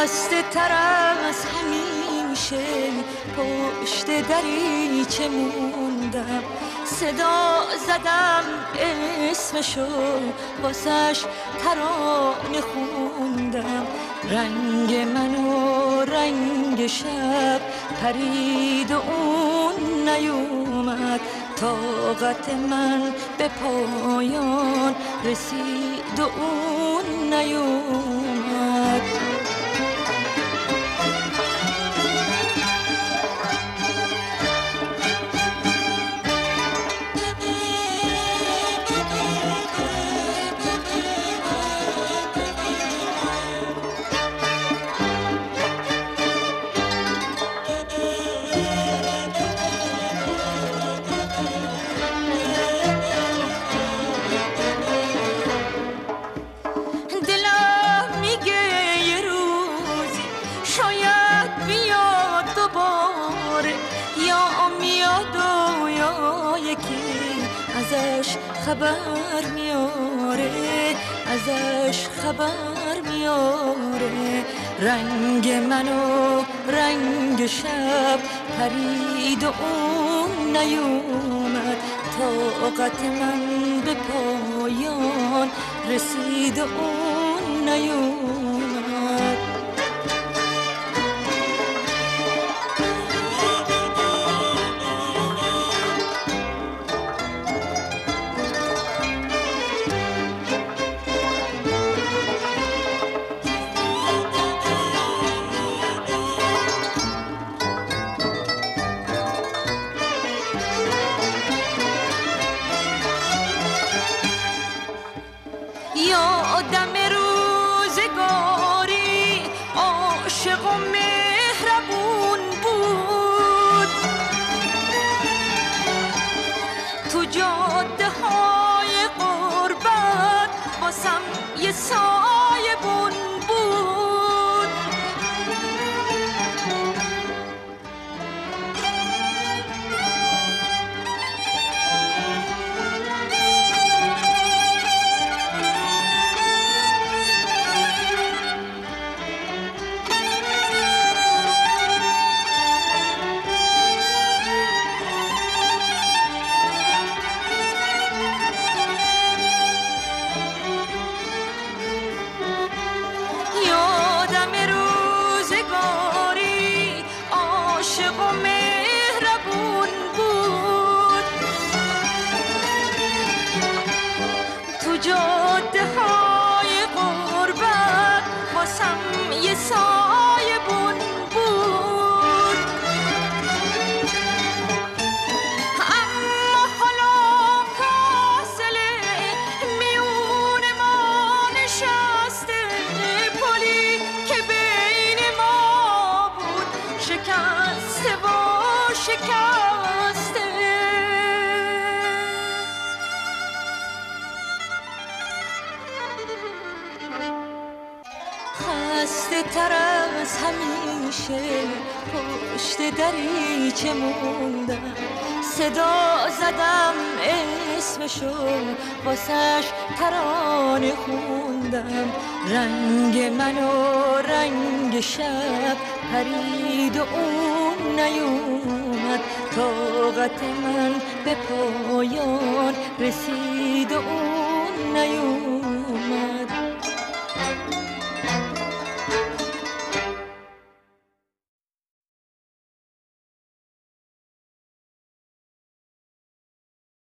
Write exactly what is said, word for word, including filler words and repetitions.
خسته تر از همیشه پشت دریچه موندم، صدا زدم اسمشو واسش ترانه خوندم. رنگ من و رنگ شب پرید و اون نیومد، طاقت من به پایان رسید و اون نیومد. ازش خبر میاره، ازش خبر میاره. رنگ من و رنگ شب پرید و اون نیومد، طاقت من به پایان رسید و اون نیومد. یادم روزگاری عاشق و مهربون بود، تو جاده های غربت واسم یه سایه بون بود. جاده های غربت واسم یه سایه بون بود. اما حالا فاصله میون ما نشسته، پلی که بین ما بود شکسته و شکسته. خسته تر از همیشه پشت دریچه موندم، صدا زدم اسمشو واسش ترانه خوندم. رنگ من و رنگ شب پرید و اون نیومد، طاقت من به پایان رسید و اون نیومد.